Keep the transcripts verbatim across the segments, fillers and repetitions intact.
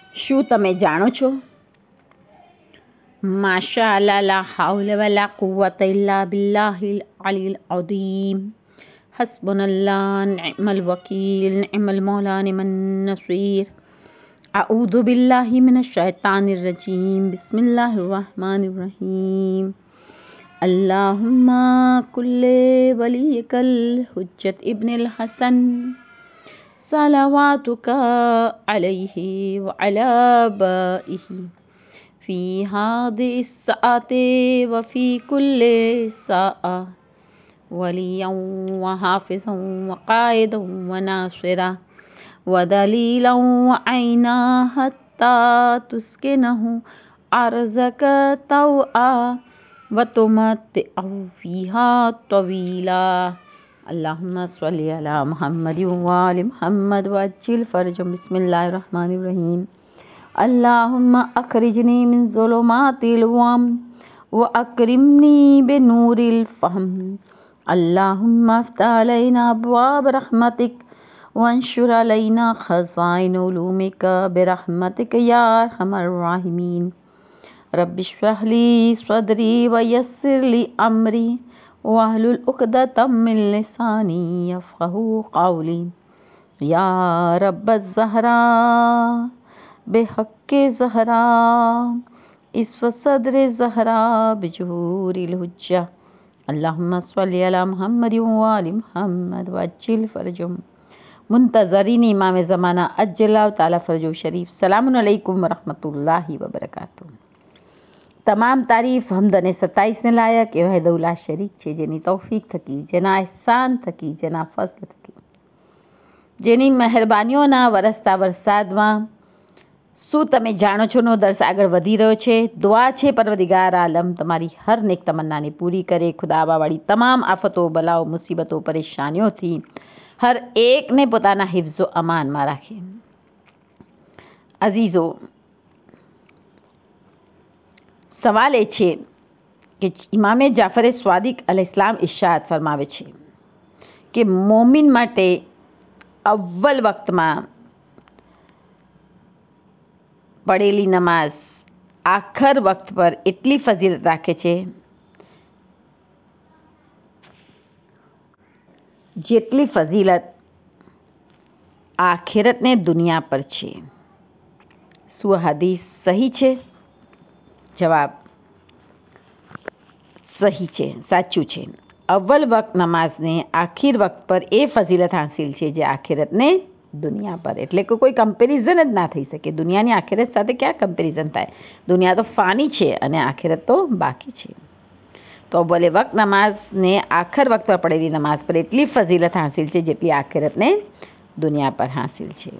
શું તમે જાણો છો? માશા અલ્લાહ લા હાઉલા વલા કુવ્વતા ઇલ્લા બિલ્લાહિલ અલીલ અઝીમ. હસ્બુનલ્લાહ નિઅમલ વકીલ નિઅમલ મૌલા નિઅમન નસીર. અઉઝુ બિલ્લાહિ મિનશ શૈતાનિર રજીમ. બિસ્મિલ્લાહિર રહમાનિર રહીમ. અલ્લાहुम्मा कुल्ले वलियकल हुज्जत इब्निल हसन सलावातुका अलैहि व अला बाइही फ़ी हादिस साअते व फ़ी कुल्ले साअ वलियन व हाफ़िज़न व क़ाइदन व नासिरा व दलीलन व ऐना हत्ता तुस्किनहु अर्ज़क तौआ व तुमत्तिअहु फ़ीहा तवीला. अल्लाहुम्मा सल्लि अला मुहम्मद व आलि मुहम्मद व अज्जिल फ़रजहुम. बिस्मिल्लाहिर रहमानिर रहीम. अल्लाहुम्मा अख़रिजनी मिन ज़ुलुमातिल वहम व अक्रिमनी बिनूरिल फ़हम. अल्लाहुम्मा अफ़्तह अलैना अब्वाब रहमतिक वंशुर अलैना ख़ज़ाइन उलूमिक बिरहमतिक या अरहमर राहिमीन. रब्बि इश्रह ली सदरी व यस्सिर ली अमरी वहलुल उक़दतम मिन लिसानी यफ़क़हू क़ौली. या रब्बज़ ज़हरा बिहक़्क़ि ज़हरा इस्फ़ सद्रि ज़हरा बिजुहूरिल हुज्जा. अल्लाहुम्मा सल्लि अला मुहम्मद व आलि मुहम्मद व अज्जिल फ़रजहुम. मुंतज़रीन इमाम ज़माना अज्जल्लाहु ताला फ़रजहु शरीफ. सलामुन अलैकुम व रहमतुल्लाहि व बरकातुहू. તમામ તારીફ હમદ અને સતાઈસને લાયક એ વહદઉલ્લાહ શરીક છે, જેની તૌફીક થકી, જેના અહેસાન થકી, જેના ફઝલ થકી, જેની મહેરબાનીઓના વરસતા વરસાદમાં શું તમે જાણો છો નો દર્સ આગળ વધી રહ્યો છે. દુઆ છે પરવદિગાર આલમ તમારી હર નેક તમન્નાને પૂરી કરે. ખુદાબાવાળી તમામ આફતો, બલાઓ, મુસીબતો, પરેશાનીઓથી હર એકને પોતાના હિફ્ઝો અમાનમાં રાખે. અઝીઝો, સવાલ એ છે કે ઇમામે જાફરે સ્વાદિક અલૈહિસ્સલામ ઇરશાદ ફરમાવે છે કે મોમિન માટે અવ્વલ વક્તમાં પડેલી નમાઝ આખર વક્ત પર એટલી ફઝીલત રાખે છે જેટલી ફઝીલત આખિરતને દુનિયા પર છે. શું હદીસ સહી છે? જવાબ સહી છે, સાચું છે. અવ્વલ વક્ત નમાઝને આખિર વક્ત પર એ ફઝીલત હાંસિલ છે જે આખિરતને દુનિયા પર, એટલે કે કોઈ કમ્પેરિઝન જ ના થઈ શકે. દુનિયાની આખિરત સાથે ક્યાં કમ્પેરિઝન થાય? દુનિયા તો ફાની છે અને આખિરત તો બાકી છે. તો અવ્વલ વક્ત નમાઝને આખર વક્ત પર પડેલી નમાઝ પર એટલી ફઝીલત હાંસિલ છે જેટલી આખિરતને દુનિયા પર હાંસિલ છે.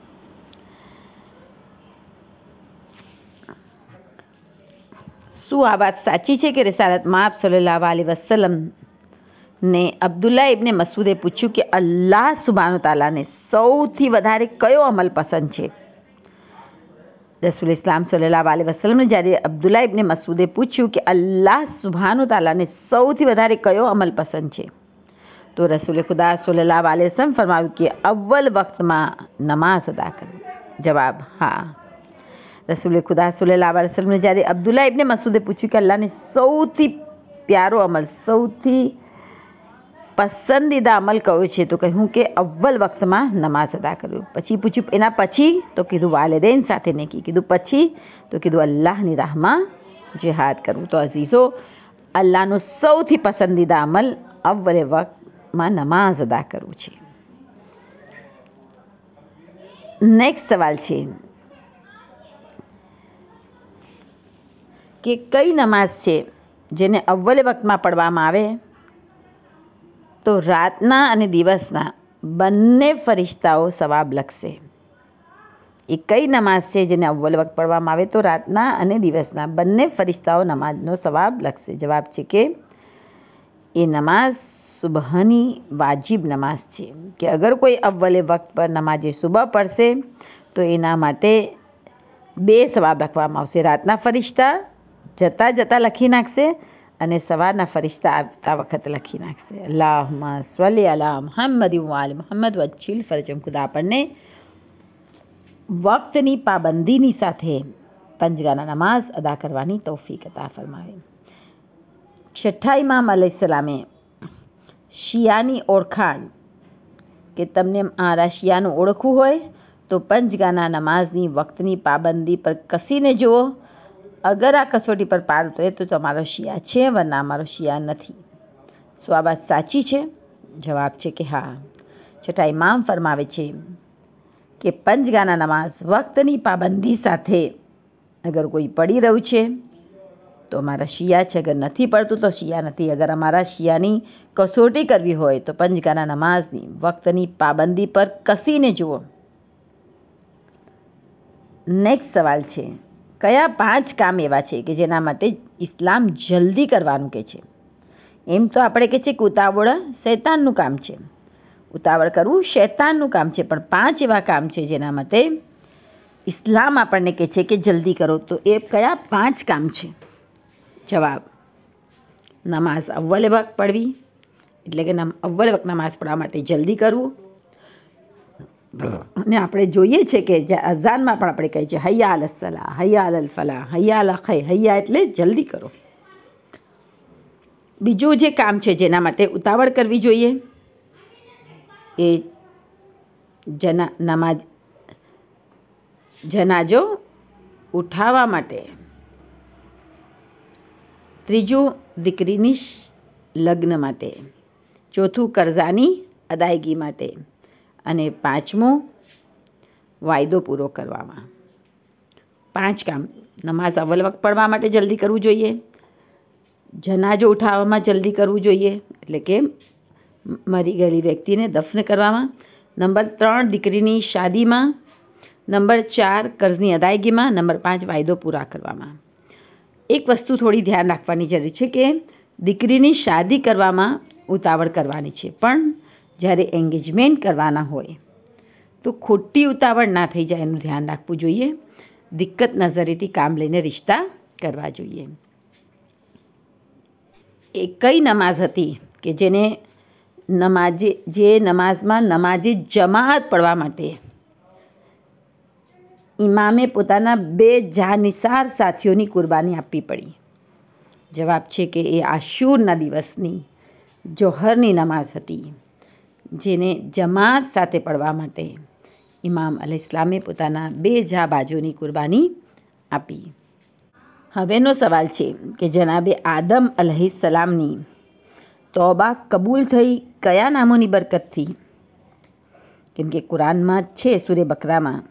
શું આ વાત સાચી છે કે રિસાલત માબ સલ્લલ્લાહુ અલૈહિ વસલ્લમ ને અબ્દુલ્લા ઇબ્ને મસૂદે પૂછ્યું કે અલ્લાહ સુબ્હાનહુ તાલાને સૌથી વધારે કયો અમલ પસંદ છે? રસૂલ ઇસ્લામ સલ્લલ્લાહુ અલૈહિ વસલ્લમને જ્યારે અબ્દુલ્લા ઇબ્ને મસૂદે પૂછ્યું કે અલ્લાહ સુબ્હાનહુ તાલાને સૌથી વધારે કયો અમલ પસંદ છે, તો રસૂલ ખુદા સલ્લલ્લાહુ અલૈહિ વસલ્લમ ફરમાવ્યું કે અવ્વલ વક્તમાં નમાઝ અદા કરવી. જવાબ હા. રસૂલ ખુદા સલ્લલ્લાહુ અલૈહિ વસલ્લમને જ્યારે અબ્દુલ્લા ઇબ્ને મસૂદે પૂછ્યું કે અલ્લાહને સૌથી પ્યારો અમલ, સૌથી પસંદીદા અમલ કયો છે, તો કહ્યું કે અવ્વલ વક્તમાં નમાઝ અદા કરવું. પછી પૂછ્યું એના પછી, તો કીધું વાલિदैन સાથે નેકી. કીધું પછી, તો કીધું અલ્લાહની રાહમાં જિહાદ કરવું. તો અઝીઝો, અલ્લાહનો સૌથી પસંદીદા અમલ અવ્વલ વક્તમાં નમાઝ અદા કરવું છે. નેક્સ્ટ સવાલ છે કે કઈ નમાઝ છે જેને અવ્વલ વક્તમાં પડવામાં આવે તો રાતના અને દિવસના બંને ફરિશ્તાઓ સવાબ લખશે. એ કઈ નમાઝ છે જેને અવ્વલ વક્ત પડવામાં આવે તો રાતના અને દિવસના બંને ફરિશ્તાઓ નમાઝનો સવાબ લખશે? જવાબ છે કે એ નમાઝ સુબહની વાજિબ નમાઝ છે, કે અગર કોઈ અવ્વલ વક્ત પર નમાઝે સુબહ પડશે તો એના માટે બે સવાબ લખવામાં આવશે. રાતના ફરિશ્તા જતાં જતાં લખી નાખશે અને સવારના ફરિશ્તા આવતા વખત લખી નાખશે. અલ્લાહુમ્મા સલ્લી અલા મુહમ્મદ વ આલિ મુહમ્મદ વજ્જિલ ફરજહુમ. ખુદા આપણને વક્તની પાબંદીની સાથે પંજગાના નમાઝ અદા કરવાની તૌફીક અતા ફરમાવે. છઠ્ઠા ઇમામ અલૈહિસ્સલામે શિયાની ઓળખાણ કે તમને મારા શિયાનું ઓળખવું હોય તો પંજગાના નમાઝની વક્તની પાબંદી પર કસીને જુઓ. અગર આ કસોટી પર પાર ઉતરે તો તમારો શિયા છે, વરના અમારો શિયા નથી. શું આ વાત સાચી છે? જવાબ છે કે હા. છઠ્ઠા ઇમામ ફરમાવે છે કે પંજગાના નમાઝ વક્તની પાબંદી સાથે અગર કોઈ પડી રહ્યું છે તો અમારા શિયા છે, અગર નથી પડતું તો શિયા નથી. અગર અમારા શિયાની કસોટી કરવી હોય તો પંજગાના નમાઝની વક્તની પાબંદી પર કસીને જુઓ. નેક્સ્ટ સવાલ છે, કયા પાંચ કામ એવા છે કે જેના માટે ઇસ્લામ જલ્દી કરવાનું કહે છે? એમ તો આપણે કહે છે કે ઉતાવળ શૈતાનનું કામ છે, ઉતાવળ કરવું શૈતાનનું કામ છે, પણ પાંચ એવા કામ છે જેના માટે ઇસ્લામ આપણને કહે છે કે જલ્દી કરો. તો એ કયા પાંચ કામ છે? જવાબ: નમાઝ અવ્વલ વક્ત પડવી, એટલે કે અવ્વલ વક્ત નમાઝ પડવા માટે જલ્દી કરવું. અને આપણે જોઈએ છે કે અઝાનમાં પણ આપણે કહીએ છીએ હૈયા અલ સલાહ, હૈયા અલ ફલાહ, હૈયા અલ ખૈર. હૈયા એટલે જલ્દી કરો. બીજું જે કામ છે જેના માટે ઉતાવળ કરવી જોઈએ એ જના નમાજ જનાજો ઉઠાવવા માટે. ત્રીજું દીકરીની લગ્ન માટે. ચોથું કરજાની અદાયગી માટે. અને પાંચમું વાયદો પૂરો કરવામાં. પાંચ કામ: નમાઝ અવ્વલ વક્ત પડવા માટે જલ્દી કરવું જોઈએ, જનાજો ઉઠાવવામાં જલ્દી કરવું જોઈએ, એટલે કે મરી ગયેલી વ્યક્તિને દફન કરવામાં. નંબર ત્રણ દીકરીની શાદીમાં. નંબર ચાર કર્જની અદાયગીમાં. નંબર પાંચ વાયદો પૂરા કરવામાં. એક વસ્તુ થોડી ધ્યાન રાખવાની જરૂર છે કે દીકરીની શાદી કરવામાં ઉતાવળ કરવાની છે, પણ જ્યારે એન્ગેજમેન્ટ કરવાના હોય તો ખોટી ઉતાવળ ના થઈ જાય એનું ધ્યાન રાખવું જોઈએ. દિક્કત નજરેથી કામ લઈને રિશ્તા કરવા જોઈએ. એ કઈ નમાઝ હતી કે જેને નમાજે જે નમાઝમાં નમાજે જમાત પડવા માટે ઇમામે પોતાના બે જાનિસાર સાથીઓની કુરબાની આપવી પડી? જવાબ છે કે એ આશુરના દિવસની જોહરની નમાઝ હતી, જેને જમાત સાથે પડવા માટે ઇમામ અલૈહિસ્સલામે પોતાના બે જા બાજુની કુરબાની આપી. હવેનો સવાલ છે કે જનાબે આદમ અલૈહિસ્સલામની તોબા કબૂલ થઈ કયા નામોની બરકતથી? કેમ કે કુરાનમાં છે સૂરે બકરામાં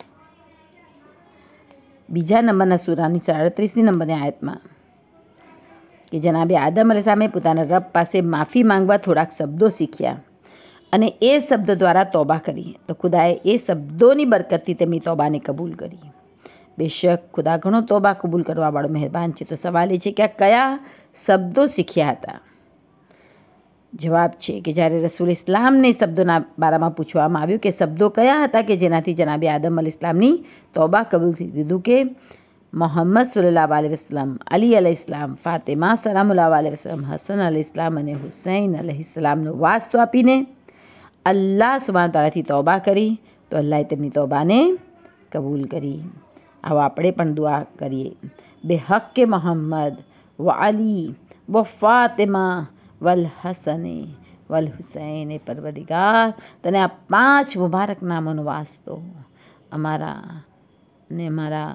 બીજા નંબરના સૂરાની સાડત્રીસમી નંબરની આયતમાં કે જનાબે આદમ અલૈહિસ્સલામે પોતાના રબ પાસે માફી માંગવા થોડાક શબ્દો શીખ્યા અને એ શબ્દ દ્વારા તોબા કરી તો ખુદાએ એ શબ્દોની બરકતથી તેમની તોબાને કબૂલ કરી. બેશક ખુદા ઘણો તોબા કબૂલ કરવા વાળો મહેરબાન છે. તો સવાલ એ છે કે આ કયા શબ્દો શીખ્યા હતા? જવાબ છે કે જ્યારે રસૂલ ઇસ્લામને શબ્દોના બારામાં પૂછવામાં આવ્યું કે શબ્દો કયા હતા કે જેનાથી જનાબે આદમ અલૈહિસ્સલામની તોબા કબૂલ થઈ, દીધું કે મોહમ્મદ સલ્લલ્લાહુ અલૈહિ વસલ્લમ, અલી અલૈહિસ્સલામ, ફાતિમા સલામુલ્લાહ અલૈહિ વસલ્લમ, હસન અલૈહિસ્સલામ અને હુસૈન અલૈહિસ્સલામનો વાસ્તો આપીને અલ્લાહ સુબ્હાનહુ તઆલાથી તોબા કરી તો અલ્લાહે તેમની તોબાને કબૂલ કરી. આવો આપણે પણ દુઆ કરીએ. બે હક્કે મોહમ્મદ વ અલી વ ફાતિમા વલ હસને વલ હુસૈન. પરવરદિગાર તને આ પાંચ મુબારક નામોનો વાસ્તો અમારા ને અમારા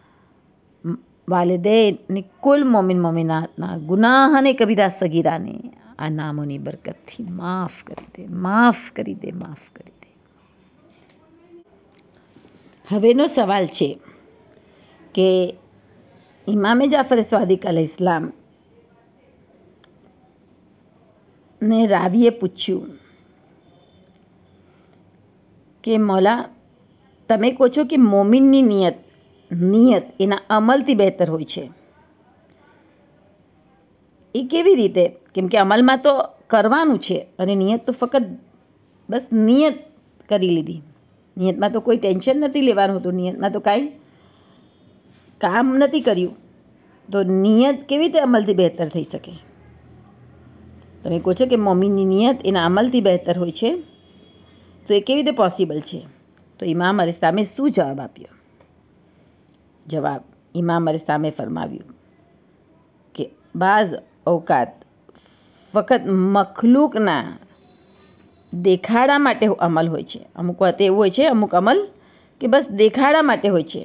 વાલિदैन ને કુલ મોમિન મોમિનાતના ગુનાહ અને કબીરા સગીરાને આ નામોની બરકતથી માફ કરી દે, માફ કરી દે, માફ કરી દે. હવેનો સવાલ છે કે ઇમામે જાફર સ્વાદિક અલૈહિસ્સલામ ને રાવીએ પૂછ્યું કે મૌલા તમે કહો છો કે મોમિનની નિયત નિયત એના અમલથી બહેતર હોય છે, એ કેવી રીતે? કેમ કે અમલમાં તો કરવાનું છે અને નિયત તો ફક્ત બસ નિયત કરી લીધી, નિયતમાં તો કોઈ ટેન્શન નથી લેવાનું હતું, નિયતમાં તો કાંઈ કામ નથી કર્યું, તો નિયત કેવી રીતે અમલથી બહેતર થઈ શકે? તમે કહો છો કે મોમિનની નિયત એના અમલથી બહેતર હોય છે, તો એ કેવી રીતે પોસિબલ છે? તો ઇમામ અલી સામે શું જવાબ આપ્યો? જવાબ ઇમામ અલી સામે ફરમાવ્યું કે બાઝ અવકાત ફક્ત મખલૂકના દેખાડા માટે અમલ હોય છે. અમુક વાત એવું હોય છે, અમુક અમલ કે બસ દેખાડા માટે હોય છે,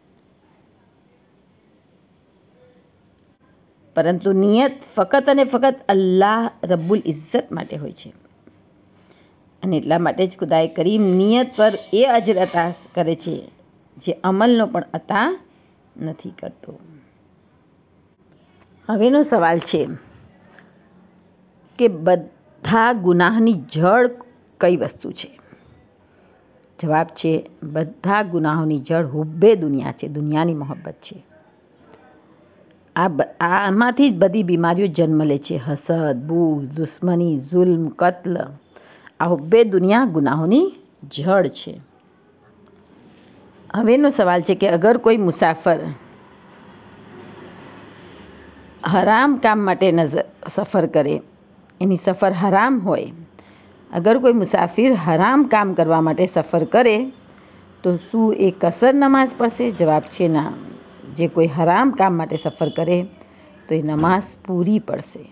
પરંતુ નિયત ફક્ત અને ફક્ત અલ્લાહ રબ્બુલ ઇઝ્ઝત માટે હોય છે. અને એટલા માટે જ ખુદાએ કરીમ નિયત પર એ અજર અતા કરે છે જે અમલનો પણ અતા નથી કરતો. હવેનો સવાલ છે કે બધા ગુનાહની જડ કઈ વસ્તુ છે? જવાબ છે બધા ગુનાહોની જડ હુબ્બે દુનિયા છે, દુનિયાની મોહબ્બત છે. આ આમાંથી જ બધી બીમારીઓ જન્મ લે છે. હસદ, બુઝ, દુશ્મની, જુલ્મ, કત્લ, આ હુબ્બે દુનિયા ગુનાહોની જડ છે. હવેનો સવાલ છે કે અગર કોઈ મુસાફર હરામ કામ માટે નજર સફર કરે, એની સફર હરામ હોય, અગર કોઈ મુસાફિર હરામ કામ કરવા માટે સફર કરે તો શું એ કસર નમાઝ પડશે? જવાબ છે ના. જે કોઈ હરામ કામ માટે સફર કરે તો એ નમાઝ પૂરી પડશે.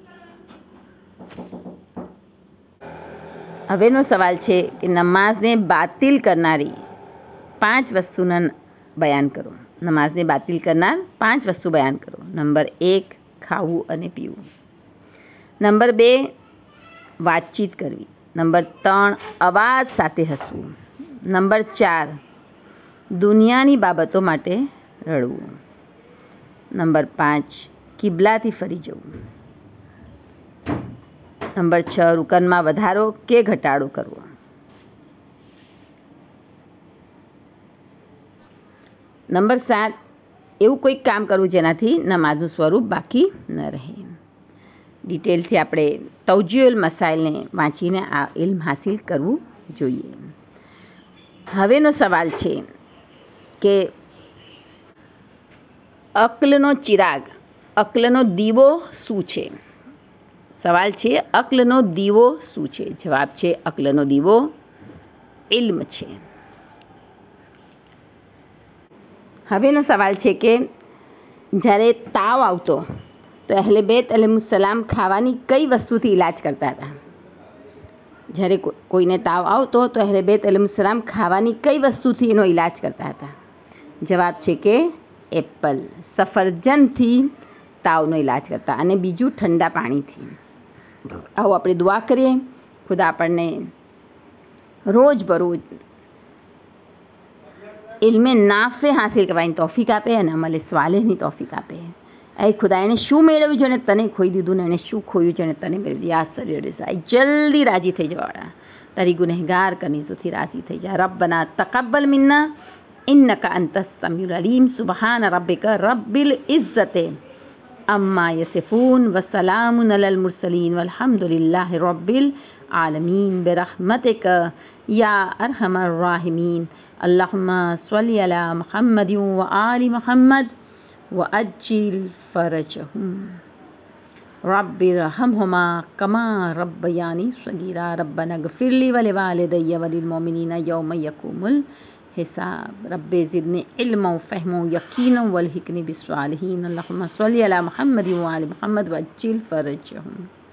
હવેનો સવાલ છે કે નમાઝને બાતિલ કરનારી પાંચ વસ્તુના બયાન કરો. નમાઝને બાતિલ કરનાર પાંચ વસ્તુ બયાન કરો. નંબર એક, ખાવું અને પીવું. નંબર બે, વાતચીત કરવી. નંબર ત્રણ, અવાજ સાથે હસવું. નંબર ચાર, દુનિયાની બાબતો માટે રડવું. નંબર પાંચ, કિબલાથી ફરી જવું. નંબર છ, રુકનમાં વધારો કે ઘટાડો કરવો. નંબર સાત, એવું કોઈક કામ કરવું જેનાથી નમાઝનું સ્વરૂપ બાકી ન રહે. ડિટેલથી આપણે તૌજીઉલ મસાઇલને વાંચીને આ ઇલ્મ હાસિલ કરવું જોઈએ. હવેનો સવાલ છે કે અક્લનો ચિરાગ, અક્લનો દીવો શું છે? સવાલ છે અક્લનો દીવો શું છે? જવાબ છે અક્લનો દીવો ઇલ્મ છે. હવેનો સવાલ છે કે જ્યારે તાવ આવતો તો અહેલે બેત અલૈહિસ્સલામ ખાવાની કઈ વસ્તુથી ઈલાજ કરતા હતા? જ્યારે કોઈને તાવ આવતો તો અહેલે બેત અલૈહિસ્સલામ ખાવાની કઈ વસ્તુથી એનો ઈલાજ કરતા હતા? જવાબ છે કે એપલ, સફરજનથી તાવનો ઈલાજ કરતા, અને બીજું ઠંડા પાણીથી. આવો આપણે દુઆ કરીએ, ખુદા આપણને રોજ બરોજ ઇલ્મે નાફે હાસિલ કરવાની તોફીક આપે અને અમલે સ્વાલેહની તોફીક આપે. એ ખુદા એને શું મેળવ્યું જેને તને ખોઈ દીધું ને એને શું ખોયું જેને તને મેળવ્યું? યા સરીસા, જલ્દી રાજી થઈ જવાળા, તારી ગુનેહગાર કનીઝોથી રાજી થઈ જા. રબ્બના તકબ્બલ મિન્ના ઇન્નકા અંતસ સમીઉલ અલીમ. સુબહાન રબ્બિકા રબ્બિલ ઇઝ્ઝતિ અમ્મા યસિફૂન વસલામુન અલલ મુરસલીન વલ્હમ્દુલિલ્લાહિ રબ્બિલ આલમીન બિરહમતિકા યા અરહમર રાહિમીન. અલ્લાहुम्मा स्वल्ली अला मुहम्मद व आलि मुहम्मद व अज्जिल फरजहुम रब्बि रहमहुमा कमा रब्बयानी सगीरा. रब्बना गफिर ली व लिवालिदैया व लिलमुमिनीना यौम यक़ूमुल हिसाब. रब्बि ज़िदनी इल्मन व फ़हमन व यक़ीनन वल्हिक़नी बिस्सालिहीन. अल्लाहुम्मा स्वल्ली अला मुहम्मद व आलि मुहम्मद व अज्जिल फरजहुम.